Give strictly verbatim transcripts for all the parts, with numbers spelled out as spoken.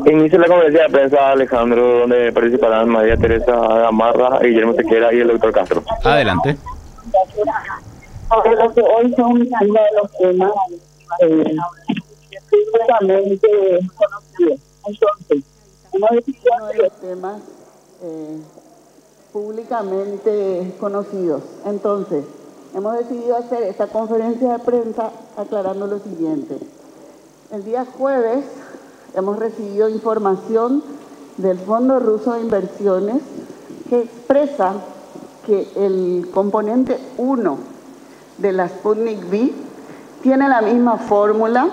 Inicia la conferencia de prensa, Alejandro, donde participarán María Teresa Gamarra, Guillermo Sequera y el doctor Castro. Adelante. Ahora que hoy son uno de los temas eh, públicamente conocidos. Entonces, uno de los temas eh, públicamente conocidos. Entonces, hemos decidido hacer esta conferencia de prensa aclarando lo siguiente. El día jueves hemos recibido información del Fondo Ruso de Inversiones que expresa que el componente uno de la Sputnik V tiene la misma fórmula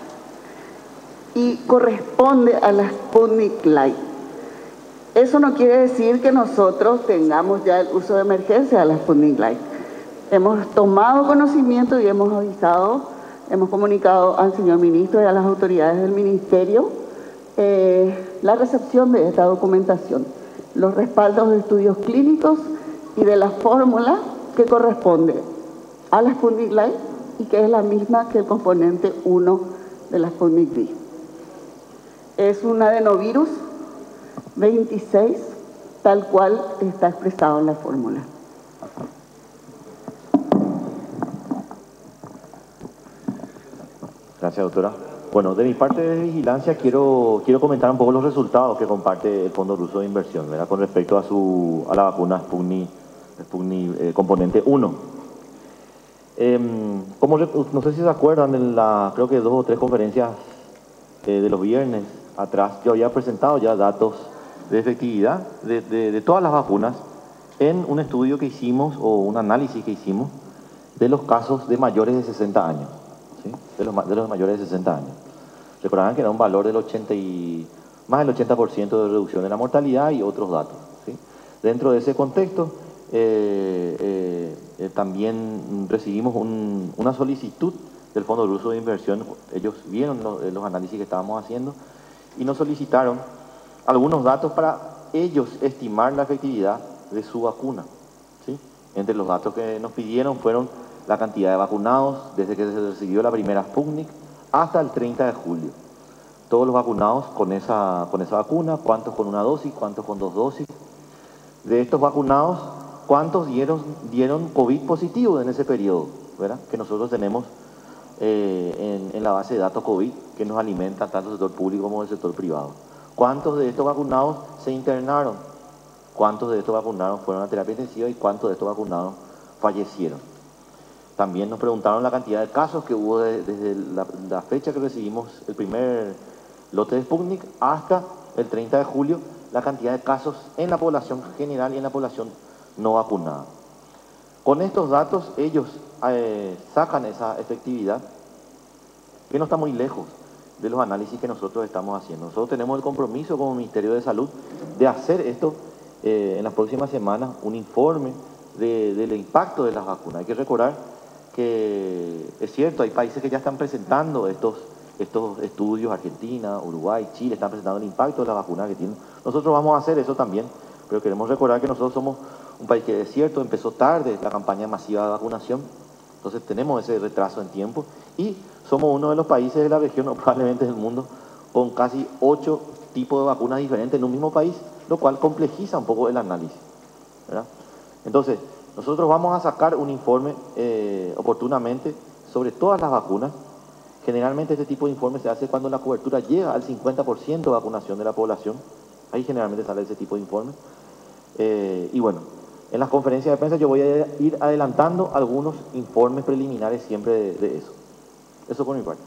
y corresponde a la Sputnik Light. Eso no quiere decir que nosotros tengamos ya el uso de emergencia de la Sputnik Light. Hemos tomado conocimiento y hemos avisado, hemos comunicado al señor ministro y a las autoridades del ministerio eh, la recepción de esta documentación, los respaldos de estudios clínicos y de la fórmula que corresponde a la Sputnik Light y que es la misma que el componente uno de la Sputnik V. Es un adenovirus veintiséis, tal cual está expresado en la fórmula. Gracias, doctora. Bueno, de mi parte de vigilancia quiero, quiero comentar un poco los resultados que comparte el Fondo Ruso de Inversión, ¿verdad? Con respecto a, su, a la vacuna Sputnik, Sputnik eh, componente uno. Eh, como no sé si se acuerdan, en la, creo que dos o tres conferencias eh, de los viernes atrás, yo había presentado ya datos de efectividad de, de, de todas las vacunas en un estudio que hicimos o un análisis que hicimos de los casos de mayores de sesenta años. ¿Sí? De, los, de los mayores de sesenta años. Recordarán que era un valor del ochenta y, más del ochenta por ciento de reducción de la mortalidad y otros datos. ¿Sí? Dentro de ese contexto, eh, eh, eh, también recibimos un, una solicitud del Fondo Ruso de Inversión. Ellos vieron los, los análisis que estábamos haciendo y nos solicitaron algunos datos para ellos estimar la efectividad de su vacuna. ¿Sí? Entre los datos que nos pidieron fueron la cantidad de vacunados desde que se recibió la primera Sputnik hasta el treinta de julio. Todos los vacunados con esa, con esa vacuna, cuántos con una dosis, cuántos con dos dosis. De estos vacunados, cuántos dieron, dieron COVID positivo en ese periodo, ¿verdad? Que nosotros tenemos eh, en, en la base de datos COVID que nos alimenta tanto el sector público como el sector privado. ¿Cuántos de estos vacunados se internaron? ¿Cuántos de estos vacunados fueron a terapia intensiva y cuántos de estos vacunados fallecieron? También nos preguntaron la cantidad de casos que hubo de, desde la, la fecha que recibimos el primer lote de Sputnik hasta el treinta de julio, la cantidad de casos en la población general y en la población no vacunada. Con estos datos ellos eh, sacan esa efectividad que no está muy lejos de los análisis que nosotros estamos haciendo. Nosotros tenemos el compromiso como Ministerio de Salud de hacer esto eh, en las próximas semanas, un informe de, del impacto de las vacunas. Hay que recordar que es cierto, hay países que ya están presentando estos, estos estudios, Argentina, Uruguay, Chile, están presentando el impacto de la vacuna que tienen. Nosotros vamos a hacer eso también, pero queremos recordar que nosotros somos un país que es cierto, empezó tarde la campaña masiva de vacunación, entonces tenemos ese retraso en tiempo y somos uno de los países de la región, o probablemente del mundo, con casi ocho tipos de vacunas diferentes en un mismo país, lo cual complejiza un poco el análisis, ¿verdad? Entonces, nosotros vamos a sacar un informe eh, oportunamente sobre todas las vacunas. Generalmente este tipo de informe se hace cuando la cobertura llega al cincuenta por ciento de vacunación de la población. Ahí generalmente sale ese tipo de informe. Eh, y bueno, en las conferencias de prensa yo voy a ir adelantando algunos informes preliminares siempre de, de eso. Eso por mi parte.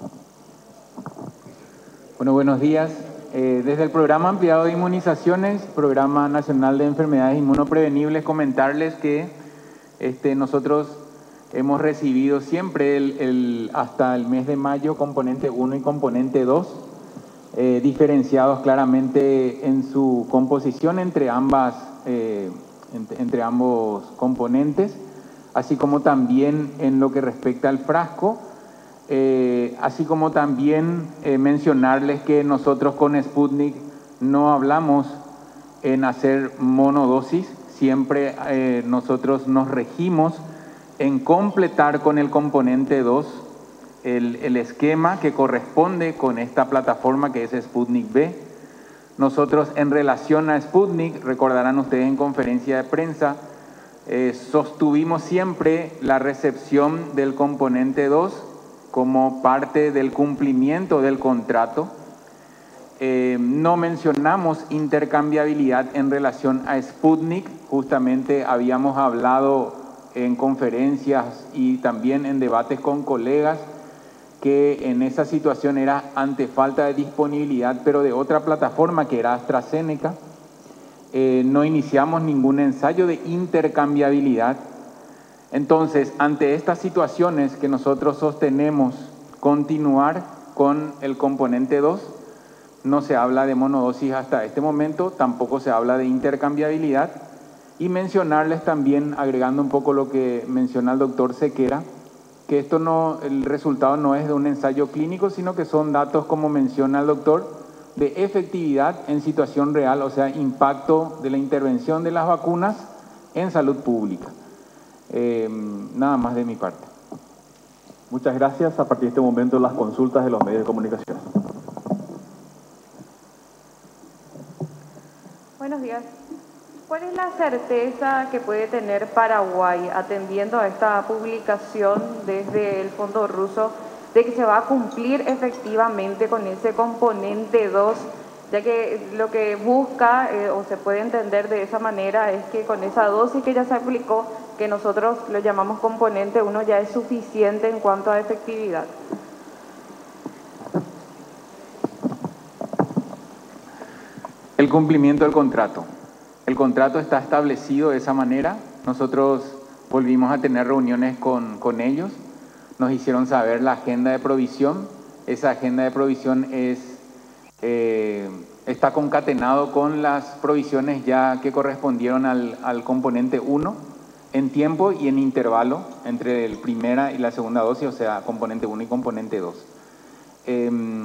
Bueno, buenos días. Eh, desde el Programa Ampliado de Inmunizaciones, Programa Nacional de Enfermedades Inmunoprevenibles, comentarles que este, nosotros hemos recibido siempre el, el, hasta el mes de mayo componente uno y componente dos, eh, diferenciados claramente en su composición entre, ambas, eh, entre, entre ambos componentes, así como también en lo que respecta al frasco. Eh, así como también eh, mencionarles que nosotros con Sputnik no hablamos en hacer monodosis, siempre eh, nosotros nos regimos en completar con el componente dos el, el esquema que corresponde con esta plataforma que es Sputnik V. Nosotros, en relación a Sputnik, recordarán ustedes en conferencia de prensa, eh, sostuvimos siempre la recepción del componente dos como parte del cumplimiento del contrato. Eh, no mencionamos intercambiabilidad en relación a Sputnik, justamente habíamos hablado en conferencias y también en debates con colegas que en esa situación era ante falta de disponibilidad, pero de otra plataforma que era AstraZeneca. Eh, no iniciamos ningún ensayo de intercambiabilidad. Entonces, ante estas situaciones que nosotros sostenemos continuar con el componente dos, no se habla de monodosis hasta este momento, tampoco se habla de intercambiabilidad. Y mencionarles también, agregando un poco lo que menciona el doctor Sequera, que esto no, el resultado no es de un ensayo clínico, sino que son datos, como menciona el doctor, de efectividad en situación real, o sea, impacto de la intervención de las vacunas en salud pública. Eh, nada más de mi parte. Muchas gracias. A partir de este momento, las consultas de los medios de comunicación. Buenos días. ¿Cuál es la certeza que puede tener Paraguay, atendiendo a esta publicación desde el Fondo Ruso, de que se va a cumplir efectivamente con ese componente dos, ya que lo que busca, eh, o se puede entender de esa manera, es que con esa dosis que ya se aplicó, que nosotros lo llamamos componente uno, ya es suficiente en cuanto a efectividad? El cumplimiento del contrato. El contrato está establecido de esa manera. Nosotros volvimos a tener reuniones con, con ellos. Nos hicieron saber la agenda de provisión. Esa agenda de provisión es, eh, está concatenado con las provisiones ya que correspondieron al, al componente uno en tiempo y en intervalo entre la primera y la segunda dosis, o sea, componente uno y componente dos. Eh,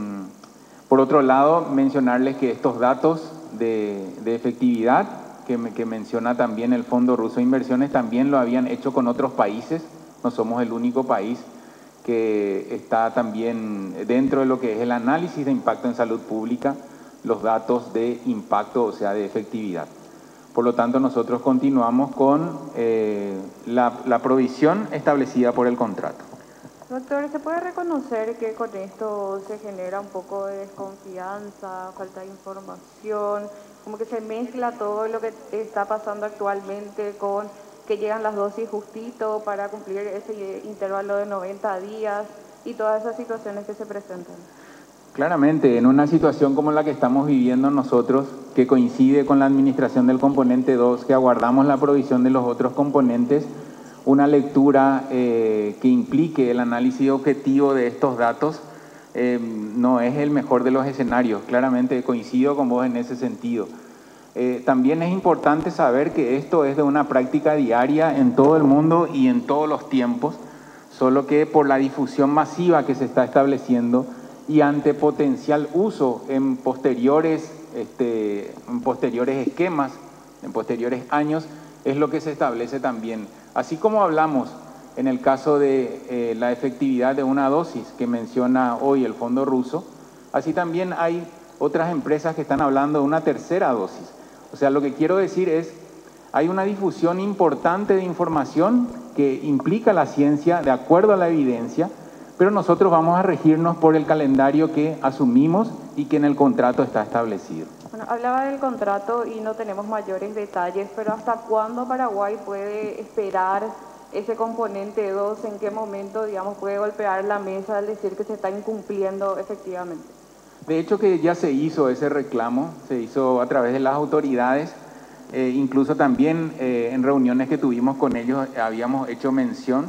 por otro lado, mencionarles que estos datos de, de efectividad que, que menciona también el Fondo Ruso de Inversiones también lo habían hecho con otros países. No somos el único país que está también dentro de lo que es el análisis de impacto en salud pública, los datos de impacto, o sea, de efectividad. Por lo tanto, nosotros continuamos con eh, la, la provisión establecida por el contrato. Doctor, ¿se puede reconocer que con esto se genera un poco de desconfianza, falta de información, como que se mezcla todo lo que está pasando actualmente con que llegan las dosis justito para cumplir ese intervalo de noventa días y todas esas situaciones que se presentan? Claramente, en una situación como la que estamos viviendo nosotros, que coincide con la administración del componente dos, que aguardamos la provisión de los otros componentes, una lectura eh, que implique el análisis objetivo de estos datos eh, no es el mejor de los escenarios. Claramente coincido con vos en ese sentido. Eh, también es importante saber que esto es de una práctica diaria en todo el mundo y en todos los tiempos, solo que por la difusión masiva que se está estableciendo y ante potencial uso en posteriores, este, en posteriores esquemas, en posteriores años, es lo que se establece también. Así como hablamos en el caso de eh, la efectividad de una dosis que menciona hoy el Fondo Ruso, así también hay otras empresas que están hablando de una tercera dosis. O sea, lo que quiero decir es, hay una difusión importante de información que implica la ciencia de acuerdo a la evidencia, pero nosotros vamos a regirnos por el calendario que asumimos y que en el contrato está establecido. Bueno, hablaba del contrato y no tenemos mayores detalles, pero ¿hasta cuándo Paraguay puede esperar ese componente dos? ¿En qué momento, digamos, puede golpear la mesa al decir que se está incumpliendo efectivamente? De hecho que ya se hizo ese reclamo, se hizo a través de las autoridades, eh, incluso también eh, en reuniones que tuvimos con ellos habíamos hecho mención,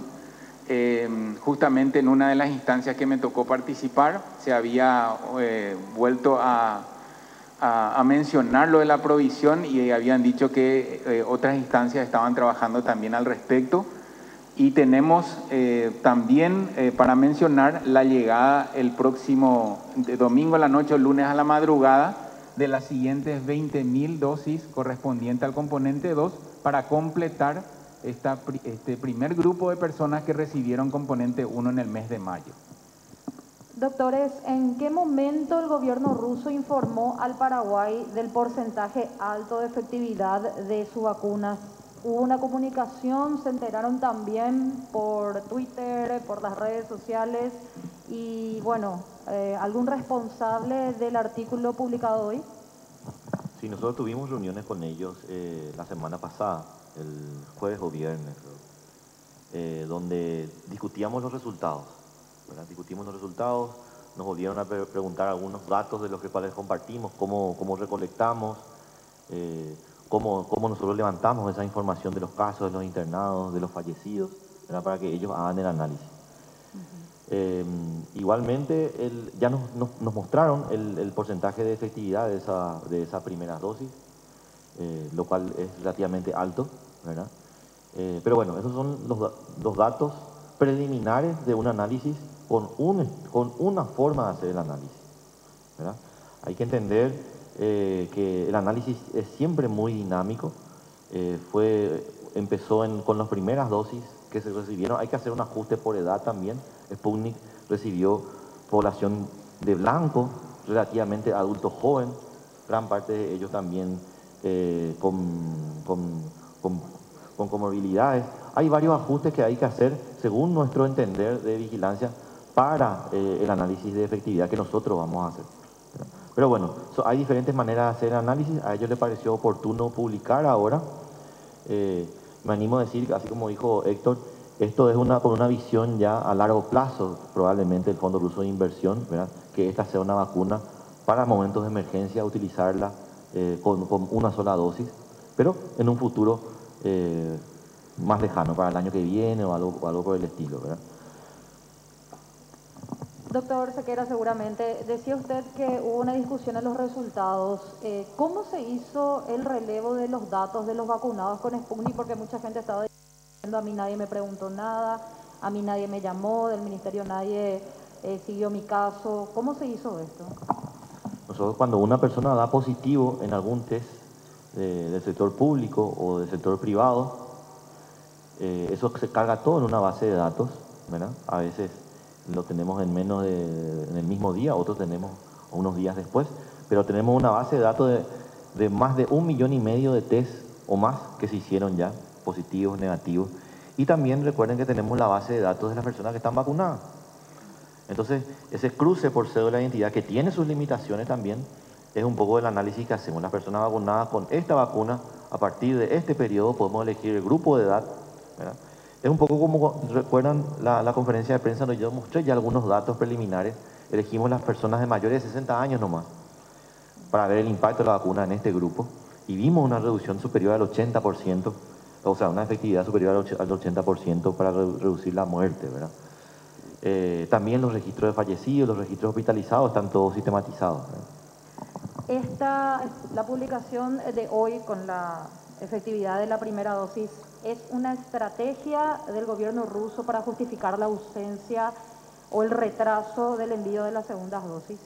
eh, justamente en una de las instancias que me tocó participar, se había eh, vuelto a, a, a mencionar lo de la provisión y habían dicho que eh, otras instancias estaban trabajando también al respecto. Y tenemos eh, también eh, para mencionar la llegada el próximo domingo a la noche o lunes a la madrugada de las siguientes veinte mil dosis correspondientes al componente dos para completar esta, este primer grupo de personas que recibieron componente uno en el mes de mayo. Doctores, ¿en qué momento el gobierno ruso informó al Paraguay del porcentaje alto de efectividad de su vacuna? ¿Hubo una comunicación? ¿Se enteraron también por Twitter, por las redes sociales? Y bueno, eh, ¿algún responsable del artículo publicado hoy? Sí, nosotros tuvimos reuniones con ellos eh, la semana pasada, el jueves o viernes, creo, eh, donde discutíamos los resultados, ¿verdad? Discutimos los resultados, nos volvieron a pre preguntar algunos datos de los que cuales compartimos, cómo, cómo recolectamos, eh, cómo, cómo nosotros levantamos esa información de los casos, de los internados, de los fallecidos, ¿verdad? Para que ellos hagan el análisis. Eh, igualmente, el, ya nos, nos, nos mostraron el, el porcentaje de efectividad de esa, de esa primera dosis, eh, lo cual es relativamente alto, ¿verdad? Eh, pero bueno, esos son los, los datos preliminares de un análisis con, un, con una forma de hacer el análisis, ¿verdad? Hay que entender eh, que el análisis es siempre muy dinámico, eh, fue, empezó en, con las primeras dosis que se recibieron, hay que hacer un ajuste por edad también. Sputnik recibió población de blanco, relativamente adulto joven, gran parte de ellos también eh, con, con, con, con comorbilidades. Hay varios ajustes que hay que hacer según nuestro entender de vigilancia para eh, el análisis de efectividad que nosotros vamos a hacer. Pero bueno, so, hay diferentes maneras de hacer análisis, a ellos les pareció oportuno publicar ahora. Eh, me animo a decir, así como dijo Héctor, esto es una, con una visión ya a largo plazo, probablemente el Fondo Ruso de Inversión, ¿verdad? Que esta sea una vacuna para momentos de emergencia, utilizarla eh, con, con una sola dosis, pero en un futuro eh, más lejano, para el año que viene o algo, o algo por el estilo, ¿verdad? Doctor Sequera, seguramente, decía usted que hubo una discusión en los resultados. Eh, ¿Cómo se hizo el relevo de los datos de los vacunados con Sputnik? Porque mucha gente estaba diciendo, a mí nadie me preguntó nada, a mí nadie me llamó, del ministerio nadie eh, siguió mi caso. ¿Cómo se hizo esto? Nosotros, cuando una persona da positivo en algún test eh, del sector público o del sector privado, eh, eso se carga todo en una base de datos, ¿verdad? A veces lo tenemos en menos de, en el mismo día, otros tenemos unos días después, pero tenemos una base de datos de, de más de un millón y medio de test o más que se hicieron ya, positivos, negativos. Y también recuerden que tenemos la base de datos de las personas que están vacunadas. Entonces, ese cruce por cédula de identidad, que tiene sus limitaciones también, es un poco el análisis que hacemos. Las personas vacunadas con esta vacuna, a partir de este periodo podemos elegir el grupo de edad, ¿verdad? Es un poco como, recuerdan la, la conferencia de prensa donde yo mostré ya algunos datos preliminares. Elegimos las personas de mayores de sesenta años nomás, para ver el impacto de la vacuna en este grupo. Y vimos una reducción superior al ochenta por ciento, o sea, una efectividad superior al ochenta por ciento para reducir la muerte, ¿verdad? Eh, también los registros de fallecidos, los registros hospitalizados están todos sistematizados, ¿verdad? Esta, la publicación de hoy con la efectividad de la primera dosis, ¿es una estrategia del gobierno ruso para justificar la ausencia o el retraso del envío de las segundas dosis?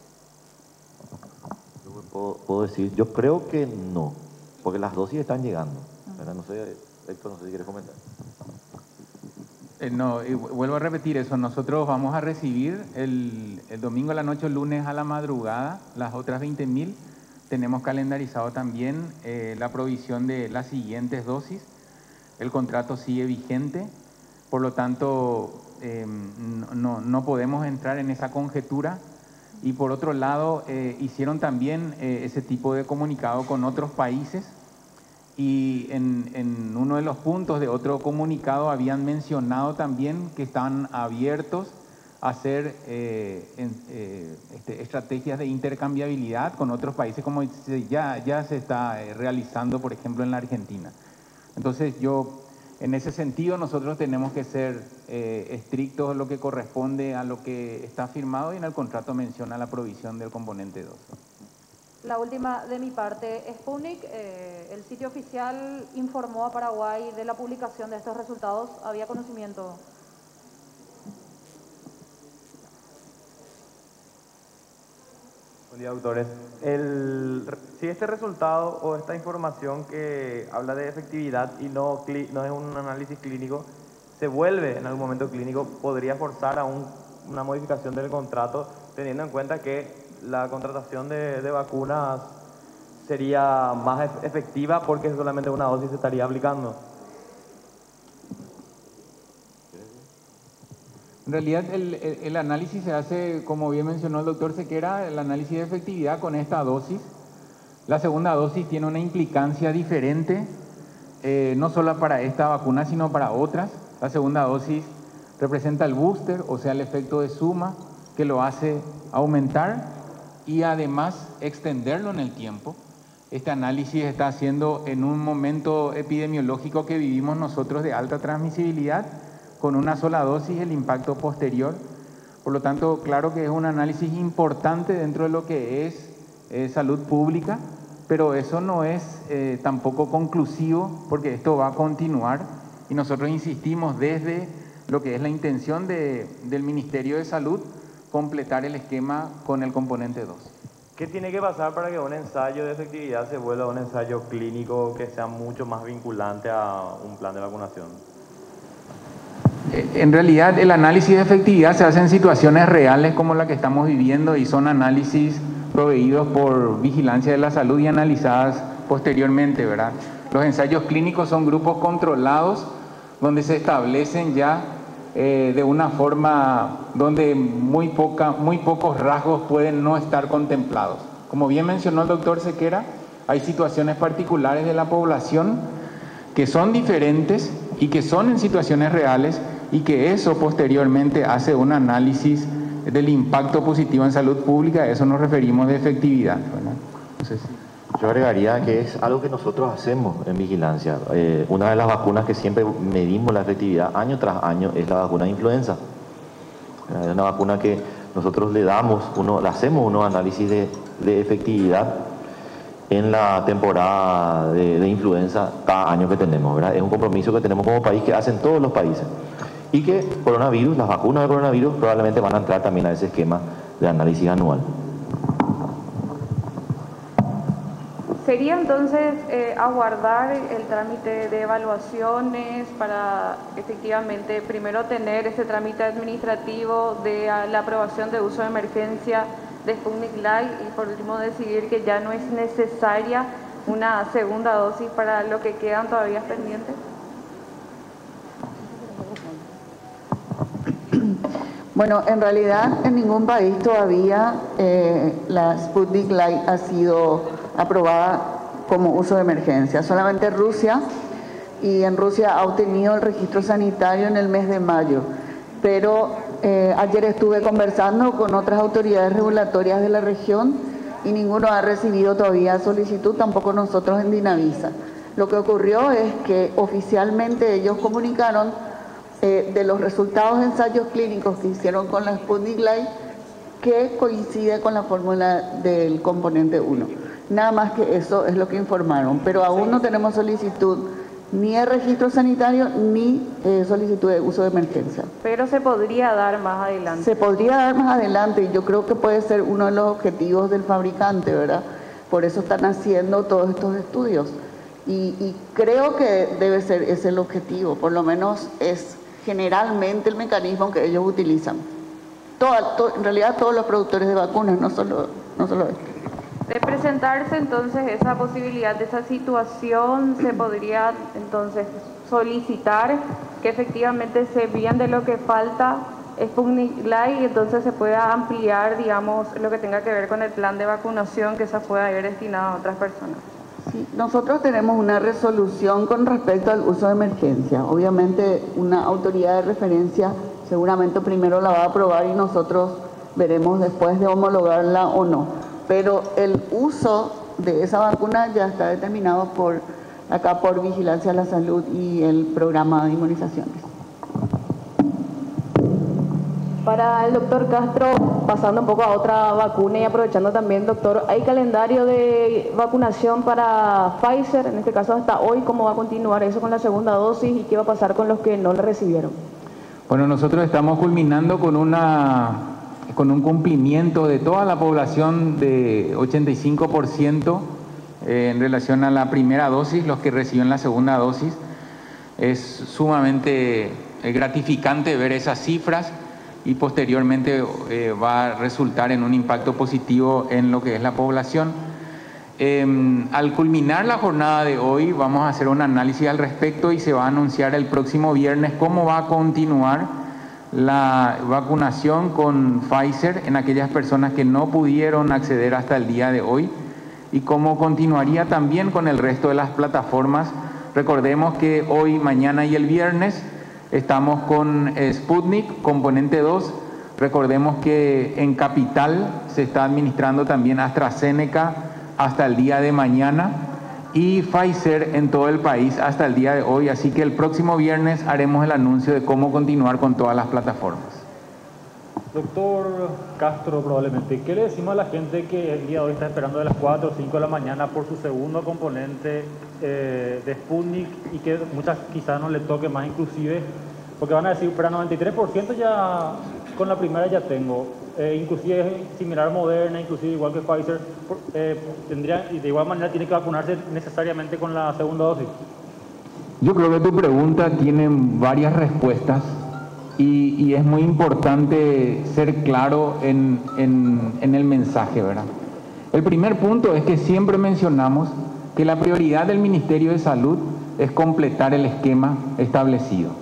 Yo puedo, puedo decir, yo creo que no, porque las dosis están llegando, ¿verdad? No sé, Héctor, no sé si quieres comentar. Eh, no, y vuelvo a repetir eso, nosotros vamos a recibir el, el domingo a la noche, el lunes a la madrugada, las otras veinte mil. Tenemos calendarizado también eh, la provisión de las siguientes dosis. El contrato sigue vigente, por lo tanto eh, no, no podemos entrar en esa conjetura. Y por otro lado, eh, hicieron también eh, ese tipo de comunicado con otros países, y en, en uno de los puntos de otro comunicado habían mencionado también que están abiertos a hacer eh, en, eh, este, estrategias de intercambiabilidad con otros países, como ya, ya se está eh, realizando, por ejemplo, en la Argentina. Entonces yo, en ese sentido, nosotros tenemos que ser eh, estrictos en lo que corresponde a lo que está firmado, y en el contrato menciona la provisión del componente dos. La última de mi parte, Sputnik, eh, el sitio oficial informó a Paraguay de la publicación de estos resultados. ¿Había conocimiento? Buen día, doctores. El, si este resultado o esta información que habla de efectividad y no, no es un análisis clínico, se vuelve en algún momento clínico, podría forzar a un, una modificación del contrato teniendo en cuenta que la contratación de, de vacunas sería más ef- efectiva porque solamente una dosis se estaría aplicando. En realidad el, el, el análisis se hace, como bien mencionó el doctor Sequera, el análisis de efectividad con esta dosis. La segunda dosis tiene una implicancia diferente, eh, no solo para esta vacuna, sino para otras. La segunda dosis representa el booster, o sea, el efecto de suma, que lo hace aumentar y además extenderlo en el tiempo. Este análisis está haciendo en un momento epidemiológico que vivimos nosotros de alta transmisibilidad, con una sola dosis, el impacto posterior. Por lo tanto, claro que es un análisis importante dentro de lo que es eh, salud pública, pero eso no es eh, tampoco conclusivo, porque esto va a continuar y nosotros insistimos desde lo que es la intención de, del Ministerio de Salud, completar el esquema con el componente dos. ¿Qué tiene que pasar para que un ensayo de efectividad se vuelva un ensayo clínico que sea mucho más vinculante a un plan de vacunación? En realidad el análisis de efectividad se hace en situaciones reales como la que estamos viviendo y son análisis proveídos por Vigilancia de la Salud y analizadas posteriormente, ¿verdad? Los ensayos clínicos son grupos controlados donde se establecen ya eh, de una forma donde muy, poca, muy pocos rasgos pueden no estar contemplados. Como bien mencionó el doctor Sequera, hay situaciones particulares de la población que son diferentes y que son en situaciones reales y que eso posteriormente hace un análisis del impacto positivo en salud pública. A eso nos referimos de efectividad, ¿verdad? Entonces, yo agregaría que es algo que nosotros hacemos en vigilancia. Eh, una de las vacunas que siempre medimos la efectividad año tras año es la vacuna de influenza. Es una vacuna que nosotros le damos, uno, le hacemos unos análisis de, de efectividad en la temporada de, de influenza cada año que tenemos, ¿verdad? Es un compromiso que tenemos como país, que hacen todos los países. Y que coronavirus, las vacunas de coronavirus probablemente van a entrar también a ese esquema de análisis anual. ¿Sería entonces eh, aguardar el trámite de evaluaciones para efectivamente primero tener ese trámite administrativo de uh, la aprobación de uso de emergencia de Sputnik Light y por último decidir que ya no es necesaria una segunda dosis para lo que quedan todavía pendientes? Bueno, en realidad en ningún país todavía eh, la Sputnik Light ha sido aprobada como uso de emergencia. Solamente Rusia, y en Rusia ha obtenido el registro sanitario en el mes de mayo. Pero eh, ayer estuve conversando con otras autoridades regulatorias de la región y ninguno ha recibido todavía solicitud, tampoco nosotros en Dinavisa. Lo que ocurrió es que oficialmente ellos comunicaron Eh, de los resultados de ensayos clínicos que hicieron con la Sputnik Light, que coincide con la fórmula del componente uno. Nada más que eso es lo que informaron, pero aún no tenemos solicitud ni de registro sanitario ni eh, solicitud de uso de emergencia. Pero se podría dar más adelante. Se podría dar más adelante y yo creo que puede ser uno de los objetivos del fabricante, ¿verdad? Por eso están haciendo todos estos estudios y, y creo que debe ser ese el objetivo, por lo menos es generalmente el mecanismo que ellos utilizan. Toda, to, en realidad todos los productores de vacunas, no solo, no solo este. De presentarse entonces esa posibilidad de esa situación, se podría entonces solicitar que efectivamente se vean de lo que falta Sputnik Light y entonces se pueda ampliar, digamos, lo que tenga que ver con el plan de vacunación, que se pueda ir destinado a otras personas. Sí, nosotros tenemos una resolución con respecto al uso de emergencia. Obviamente una autoridad de referencia seguramente primero la va a aprobar y nosotros veremos después de homologarla o no. Pero el uso de esa vacuna ya está determinado por acá por Vigilancia de la Salud y el programa de inmunizaciones. Para el doctor Castro, pasando un poco a otra vacuna y aprovechando también, doctor, ¿hay calendario de vacunación para Pfizer? En este caso hasta hoy, ¿cómo va a continuar eso con la segunda dosis y qué va a pasar con los que no le recibieron? Bueno, nosotros estamos culminando con una con un cumplimiento de toda la población de ochenta y cinco por ciento eh, en relación a la primera dosis, los que reciben la segunda dosis. Es sumamente eh, gratificante ver esas cifras. y posteriormente eh, va a resultar en un impacto positivo en lo que es la población. Eh, al culminar la jornada de hoy vamos a hacer un análisis al respecto y se va a anunciar el próximo viernes cómo va a continuar la vacunación con Pfizer en aquellas personas que no pudieron acceder hasta el día de hoy y cómo continuaría también con el resto de las plataformas. Recordemos que hoy, mañana y el viernes estamos con Sputnik, componente dos. Recordemos que en Capital se está administrando también AstraZeneca hasta el día de mañana y Pfizer en todo el país hasta el día de hoy. Así que el próximo viernes haremos el anuncio de cómo continuar con todas las plataformas. Doctor Castro, probablemente, ¿qué le decimos a la gente que el día de hoy está esperando de las cuatro o cinco de la mañana por su segundo componente eh, de Sputnik y que muchas quizás no le toque más inclusive? Porque van a decir, pero noventa y tres por ciento ya con la primera ya tengo, eh, inclusive similar a Moderna, inclusive igual que Pfizer, eh, tendría, y de igual manera tiene que vacunarse necesariamente con la segunda dosis. Yo creo que tu pregunta tiene varias respuestas. Y, y es muy importante ser claro en, en, en el mensaje, ¿verdad? El primer punto es que siempre mencionamos que la prioridad del Ministerio de Salud es completar el esquema establecido.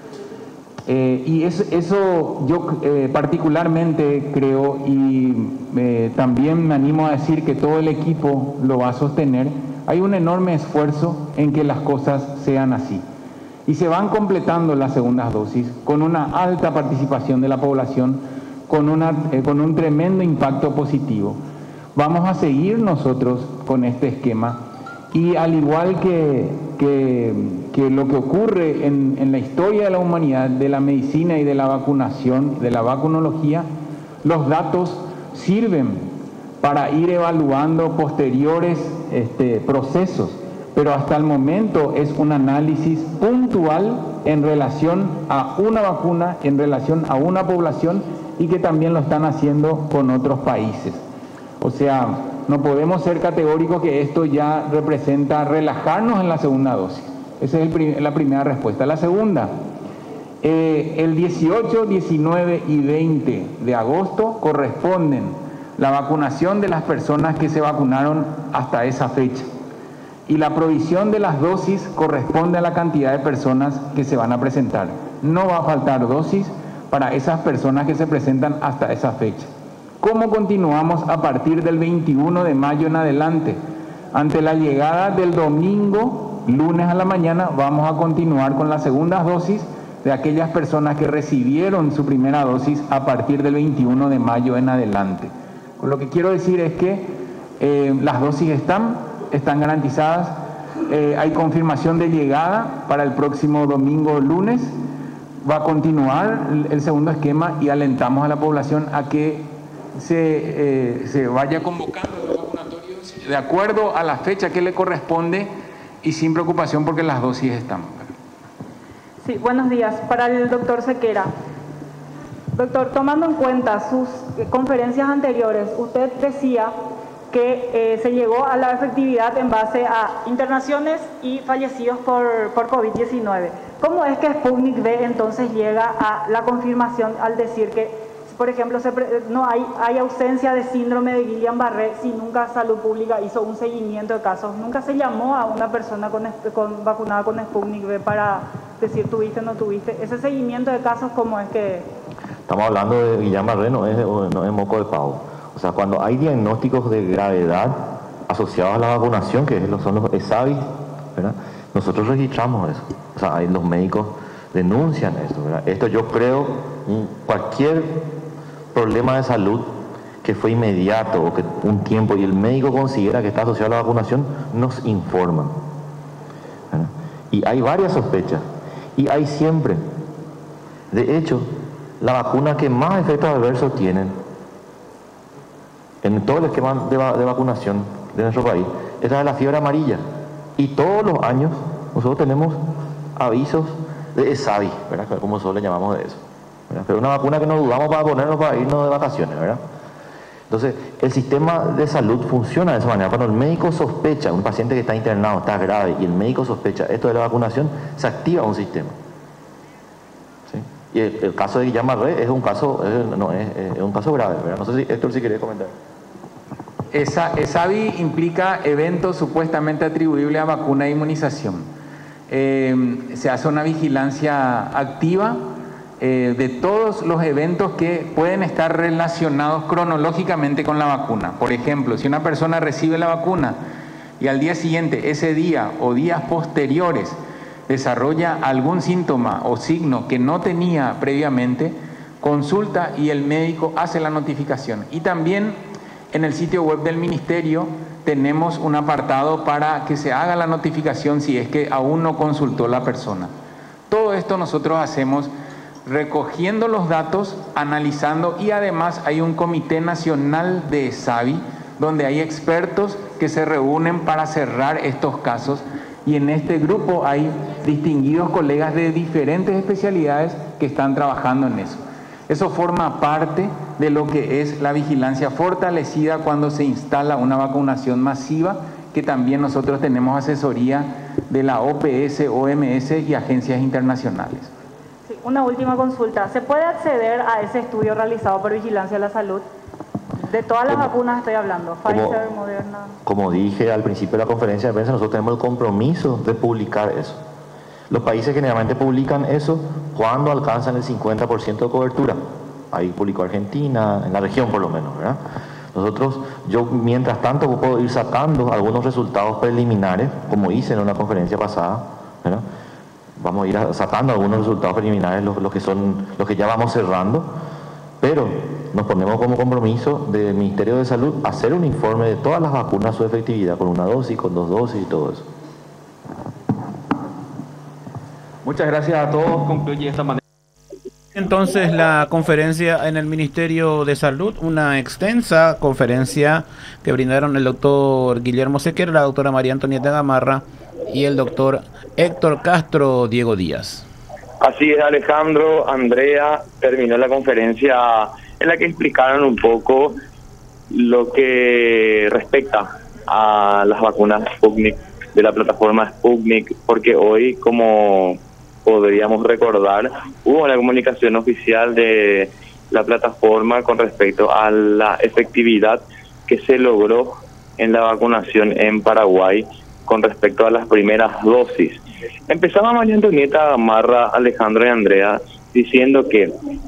Eh, y es, eso yo eh, particularmente creo y eh, también me animo a decir que todo el equipo lo va a sostener. Hay un enorme esfuerzo en que las cosas sean así. Y se van completando las segundas dosis con una alta participación de la población, con, una, eh, con un tremendo impacto positivo. Vamos a seguir nosotros con este esquema y al igual que, que, que lo que ocurre en, en la historia de la humanidad, de la medicina y de la vacunación, de la vacunología, los datos sirven para ir evaluando posteriores este, procesos. Pero hasta el momento es un análisis puntual en relación a una vacuna, en relación a una población y que también lo están haciendo con otros países. O sea, no podemos ser categóricos que esto ya representa relajarnos en la segunda dosis. Esa es el, la primera respuesta. La segunda, eh, el dieciocho, diecinueve y veinte de agosto corresponden la vacunación de las personas que se vacunaron hasta esa fecha. Y la provisión de las dosis corresponde a la cantidad de personas que se van a presentar. No va a faltar dosis para esas personas que se presentan hasta esa fecha. ¿Cómo continuamos a partir del veintiuno de mayo en adelante? Ante la llegada del domingo, lunes a la mañana, vamos a continuar con las segundas dosis de aquellas personas que recibieron su primera dosis a partir del veintiuno de mayo en adelante. Con lo que quiero decir es que eh, las dosis están... están garantizadas, eh, hay confirmación de llegada para el próximo domingo lunes, va a continuar el, el segundo esquema y alentamos a la población a que se, eh, se vaya convocando los vacunatorios de acuerdo a la fecha que le corresponde y sin preocupación porque las dosis están. Sí, buenos días. Para el doctor Sequera. Doctor, tomando en cuenta sus conferencias anteriores, usted decía que eh, se llegó a la efectividad en base a internaciones y fallecidos por, por COVID diecinueve. ¿Cómo es que Sputnik V entonces llega a la confirmación al decir que, por ejemplo, se pre, no hay, hay ausencia de síndrome de Guillain-Barré si nunca Salud Pública hizo un seguimiento de casos? ¿Nunca se llamó a una persona con, con, vacunada con Sputnik V para decir tuviste o no tuviste? ¿Ese seguimiento de casos cómo es que...? Estamos hablando de Guillain-Barré, no es, no es moco de pavo. O sea, cuando hay diagnósticos de gravedad asociados a la vacunación, que son los ESAVI, ¿verdad? Nosotros registramos eso. O sea, ahí los médicos denuncian eso, ¿verdad? Esto yo creo, cualquier problema de salud que fue inmediato o que un tiempo y el médico considera que está asociado a la vacunación, nos informan, ¿verdad? Y hay varias sospechas. Y hay siempre, de hecho, la vacuna que más efectos adversos tienen en todo el esquema de, va de vacunación de nuestro país, es la de la fiebre amarilla. Y todos los años nosotros tenemos avisos de ESAVI, ¿verdad? Como nosotros le llamamos de eso, ¿verdad? Pero una vacuna que no dudamos para ponernos para irnos de vacaciones, ¿verdad? Entonces, el sistema de salud funciona de esa manera. Cuando el médico sospecha, un paciente que está internado, está grave, y el médico sospecha esto de la vacunación, se activa un sistema, ¿sí? Y el, el caso de Guillermo Arre es un caso, es, no, es, es un caso grave, ¿verdad? No sé si Héctor si quería comentar. Esa, ESAVI implica eventos supuestamente atribuibles a vacuna e inmunización. Eh, se hace una vigilancia activa eh, de todos los eventos que pueden estar relacionados cronológicamente con la vacuna. Por ejemplo, si una persona recibe la vacuna y al día siguiente, ese día o días posteriores, desarrolla algún síntoma o signo que no tenía previamente, consulta y el médico hace la notificación. Y también en el sitio web del Ministerio tenemos un apartado para que se haga la notificación si es que aún no consultó la persona. Todo esto nosotros hacemos recogiendo los datos, analizando, y además hay un comité nacional de ESAVI donde hay expertos que se reúnen para cerrar estos casos, y en este grupo hay distinguidos colegas de diferentes especialidades que están trabajando en eso. Eso forma parte de lo que es la vigilancia fortalecida cuando se instala una vacunación masiva, que también nosotros tenemos asesoría de la O P S, O M S y agencias internacionales. Sí, una última consulta. ¿Se puede acceder a ese estudio realizado por Vigilancia de la Salud? De todas las como, vacunas estoy hablando, como, Pfizer, Moderna. Como dije al principio de la conferencia de prensa, nosotros tenemos el compromiso de publicar eso. Los países generalmente publican eso cuando alcanzan el cincuenta por ciento de cobertura. Ahí publicó Argentina, en la región por lo menos, ¿verdad? Nosotros, yo mientras tanto puedo ir sacando algunos resultados preliminares, como hice en una conferencia pasada, ¿verdad? Vamos a ir sacando algunos resultados preliminares, los, los que son, los que ya vamos cerrando, pero nos ponemos como compromiso del Ministerio de Salud hacer un informe de todas las vacunas, su efectividad, con una dosis, con dos dosis y todo eso. Muchas gracias a todos. Concluye de esta manera. Entonces la conferencia en el Ministerio de Salud, una extensa conferencia que brindaron el doctor Guillermo Sequera, la doctora María Antonieta Gamarra y el doctor Héctor Castro Diego Díaz. Así es, Alejandro, Andrea, terminó la conferencia en la que explicaron un poco lo que respecta a las vacunas Sputnik, de la plataforma Sputnik, porque hoy, como podríamos recordar, hubo una comunicación oficial de la plataforma con respecto a la efectividad que se logró en la vacunación en Paraguay con respecto a las primeras dosis. Empezaba María Antonieta Gamarra, Alejandro y Andrea diciendo que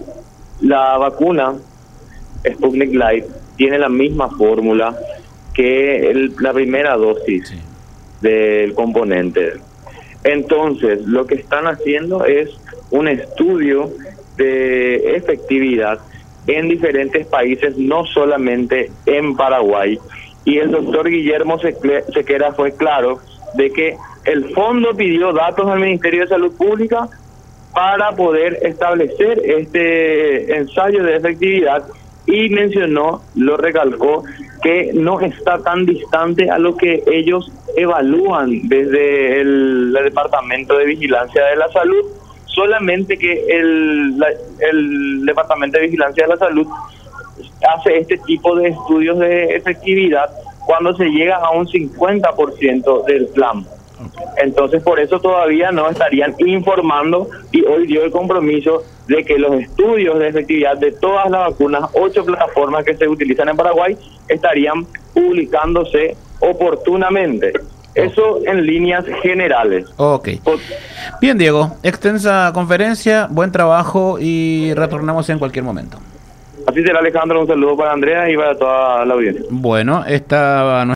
la vacuna Sputnik Light tiene la misma fórmula que el, la primera dosis sí. del componente. Entonces, lo que están haciendo es un estudio de efectividad en diferentes países, no solamente en Paraguay. Y el doctor Guillermo Sequera fue claro de que el fondo pidió datos al Ministerio de Salud Pública para poder establecer este ensayo de efectividad, y mencionó, lo recalcó, que no está tan distante a lo que ellos evalúan desde el, el Departamento de Vigilancia de la Salud, solamente que el, la, el Departamento de Vigilancia de la Salud hace este tipo de estudios de efectividad cuando se llega a un cincuenta por ciento del plan. Entonces, por eso todavía no estarían informando, y hoy dio el compromiso de que los estudios de efectividad de todas las vacunas, ocho plataformas que se utilizan en Paraguay, estarían publicándose oportunamente. Eso en líneas generales. Ok. Bien, Diego, extensa conferencia, buen trabajo y retornamos en cualquier momento. Así será, Alejandro, un saludo para Andrea y para toda la audiencia. Bueno, esta